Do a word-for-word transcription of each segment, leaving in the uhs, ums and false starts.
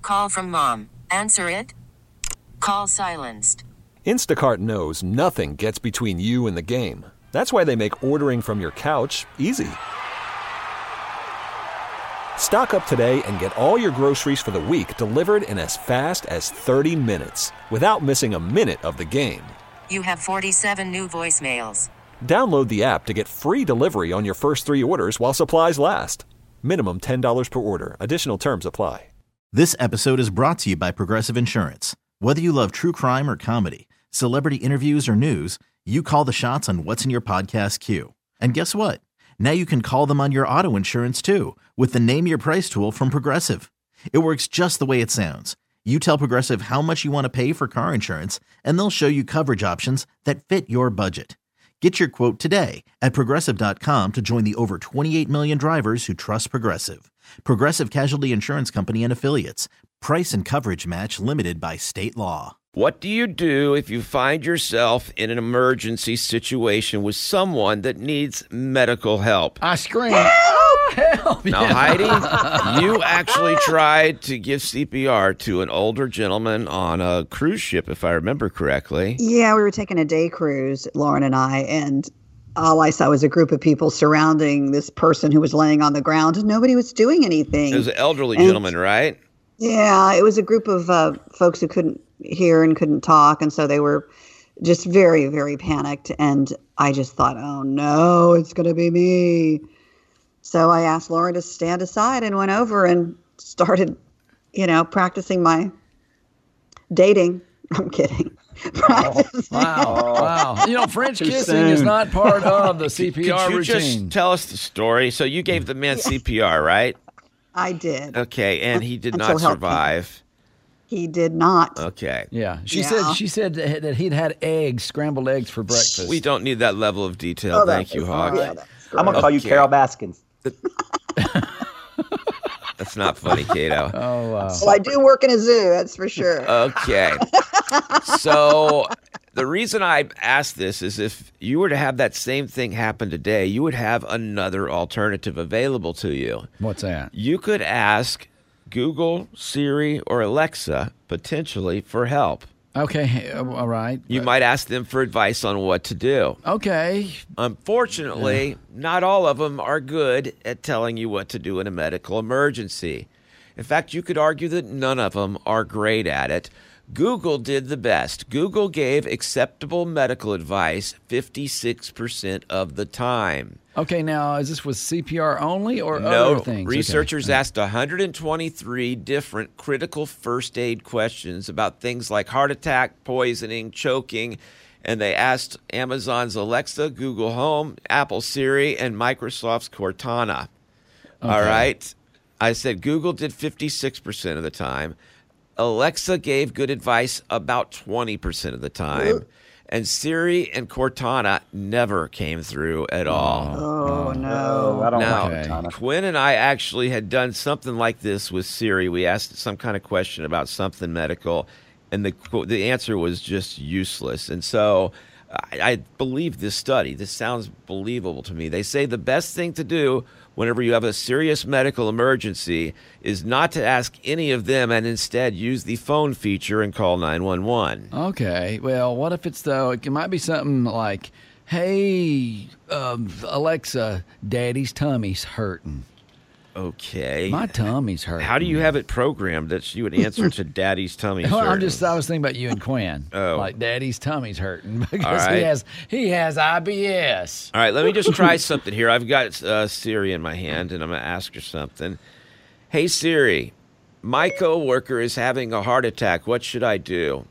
call from mom. Answer it. Call silenced. Instacart knows nothing gets between you and the game. That's why they make ordering from your couch easy. Stock up today and get all your groceries for the week delivered in as fast as thirty minutes without missing a minute of the game. You have forty-seven new voicemails. Download the app to get free delivery on your first three orders while supplies last. Minimum ten dollars per order. Additional terms apply. This episode is brought to you by Progressive Insurance. Whether you love true crime or comedy, celebrity interviews or news, you call the shots on what's in your podcast queue. And guess what? Now you can call them on your auto insurance too with the Name Your Price tool from Progressive. It works just the way it sounds. You tell Progressive how much you want to pay for car insurance, and they'll show you coverage options that fit your budget. Get your quote today at Progressive dot com to join the over twenty-eight million drivers who trust Progressive. Progressive Casualty Insurance Company and Affiliates. Price and coverage match limited by state law. What do you do if you find yourself in an emergency situation with someone that needs medical help? I scream, help! Help! Now, Heidi, you actually tried to give C P R to an older gentleman on a cruise ship, if I remember correctly. Yeah, we were taking a day cruise, Lauren and I, and all I saw was a group of people surrounding this person who was laying on the ground, and nobody was doing anything. It was an elderly and, gentleman, right? Yeah, it was a group of uh, folks who couldn't hear and couldn't talk, and so they were just very, very panicked. And I just thought, oh no, it's going to be me. So I asked Laura to stand aside and went over and started, you know, practicing my dating. I'm kidding. Practicing. Wow, wow. You know, French kissing is not part of the C P R Could you routine. just tell us the story? So you gave the man Yeah. C P R, right? I did. Okay, and he did Until not help survive. He did not. Okay. Yeah, she Yeah. said she said that that he'd had eggs, scrambled eggs for breakfast. We don't need that level of detail. Oh, Thank that you, was- Hawk. yeah, that's I'm going to call you Okay. Carol Baskins. That's not funny, Kato. Oh wow. Well, I do work in a zoo, that's for sure. Okay. So the reason I asked this is if you were to have that same thing happen today, you would have another alternative available to you. What's that? You could ask Google, Siri, or Alexa potentially for help. Okay, uh, all right. You might ask them for advice on what to do. Okay. Unfortunately, not all of them are good at telling you what to do in a medical emergency. In fact, you could argue that none of them are great at it. Google did the best. Google gave acceptable medical advice fifty-six percent of the time. Okay, now is this with C P R only or No, other things? researchers Okay. asked one hundred twenty-three different critical first aid questions about things like heart attack, poisoning, choking, and they asked Amazon's Alexa, Google Home, Apple Siri, and Microsoft's Cortana. All Okay. right. I said Google did fifty-six percent of the time. Alexa gave good advice about twenty percent of the time. And Siri and Cortana never came through at all. Oh, Oh, no. I don't Now, like Cortana. Quinn and I actually had done something like this with Siri. We asked some kind of question about something medical, and the the answer was just useless. And so I, I believe this study. This sounds believable to me. They say the best thing to do whenever you have a serious medical emergency is not to ask any of them and instead use the phone feature and call nine one one. Okay. Well, what if it's though? It might be something like, "Hey, um, Alexa, Daddy's tummy's hurting. Okay. My tummy's hurting." How do you have it programmed that you would answer to Daddy's tummy? Well, I'm hurting? just. I was thinking about you and Quinn. Oh. Like Daddy's tummy's hurting because right. he has he has I B S. All right, let me just try something here. I've got uh, Siri in my hand, and I'm going to ask her something. Hey, Siri, my coworker is having a heart attack. What should I do?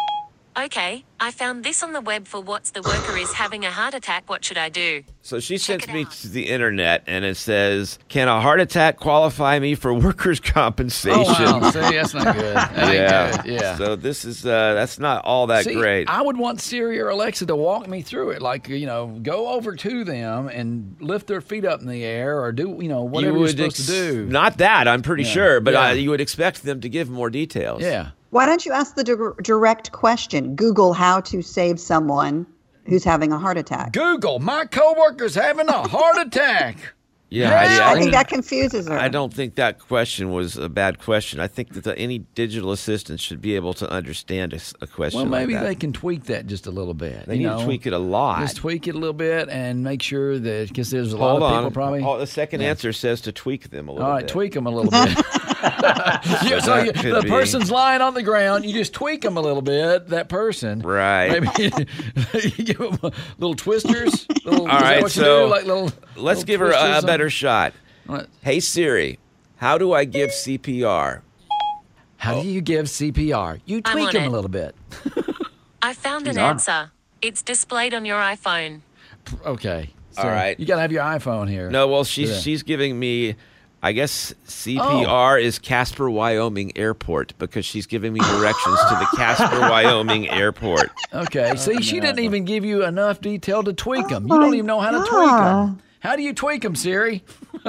Okay, I found this on the web for what's the worker is having a heart attack. What should I do? So she Check sends it me out. to the internet, and it says, can a heart attack qualify me for workers' compensation? Oh wow! See, that's not good. That ain't Yeah. good. Yeah. So this is, uh, that's not all that See, great. I would want Siri or Alexa to walk me through it. Like, you know, go over to them and lift their feet up in the air or do, you know, whatever you you're would supposed ex- to do. Not that, I'm pretty Yeah. sure, but Yeah. uh, you would expect them to give more details. Yeah. Why don't you ask the dir- direct question? Google how to save someone who's having a heart attack. Google, my coworker's having a heart attack. Yeah, Hell, Heidi, I I, think think that confuses her. I don't think that question was a bad question. I think that the, any digital assistant should be able to understand a, s- a question. Well, maybe like that. they can tweak that just a little bit. They you need know? to tweak it a lot. Just tweak it a little bit and make sure that, because there's a lot Hold of on. people probably. Oh, the second answer says to tweak them a little All right, bit. tweak them a little bit. Yeah, so that you, could the be. person's lying on the ground. You just tweak them a little bit. That person, Right. Maybe you give them little twisters. Little, All is that right, what you so do? Like little. Let's little give her a, twisters a on- better shot. What? Hey Siri, how do I give C P R? How do you give C P R? You I'm tweak on them it. a little bit. I found She's an on. answer. It's displayed on your iPhone. Okay. So All right. You got to have your iPhone here. No, well, she's Yeah. she's giving me, I guess C P Oh. R is Casper, Wyoming Airport because she's giving me directions to the Casper, Wyoming Airport. Okay. See, she didn't even give you enough detail to tweak them. you my don't even know how to tweak God. them. How do you tweak them, Siri?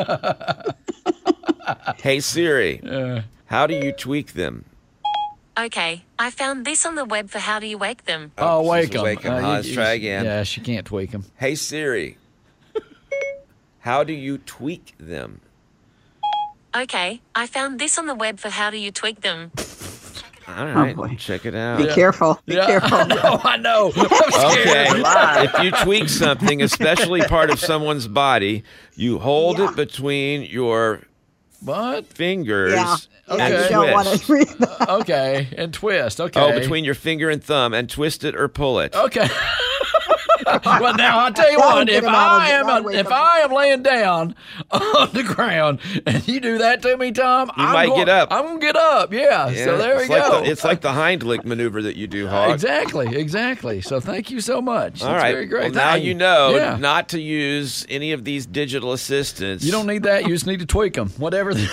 Hey Siri, how do you tweak them? Okay, I found this on the web for how do you wake them. Oh, she's wake them. wake 'em. Uh, let's try again. Yeah, she can't tweak them. Hey Siri, how do you tweak them? Okay, I found this on the web for how do you tweak them. All right, boy. check it out. Be careful. Be careful. Oh, I know. Okay, if you tweak something, especially part of someone's body, you hold Yeah. it between your What? fingers Yeah. and Yeah, Okay. you don't want twist. to read that. Okay, and twist. Okay. Oh, between your finger and thumb, and twist it or pull it. Okay. Well, now I'll tell you That what. would get If him out of I the- am that would if wake him I am laying down on the ground and you do that to me, Tom, You I'm might go- get up. I'm gonna get up. Yeah. Yeah, so there we it's like go. The, it's like the Heimlich maneuver that you do, Hawk. Exactly. Exactly. So thank you so much. All That's right. very great. Well, now Thank you know Yeah. not to use any of these digital assistants. You don't need that. You just need to tweak them. Whatever. The-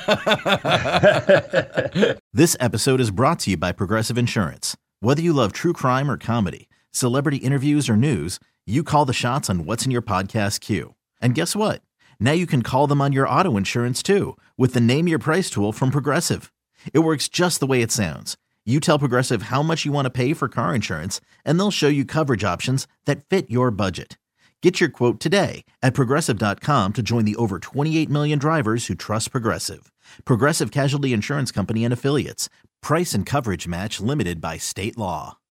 This episode is brought to you by Progressive Insurance. Whether you love true crime or comedy, celebrity interviews or news, you call the shots on what's in your podcast queue. And guess what? Now you can call them on your auto insurance too with the Name Your Price tool from Progressive. It works just the way it sounds. You tell Progressive how much you want to pay for car insurance, and they'll show you coverage options that fit your budget. Get your quote today at Progressive dot com to join the over twenty-eight million drivers who trust Progressive. Progressive Casualty Insurance Company and Affiliates. Price and coverage match limited by state law.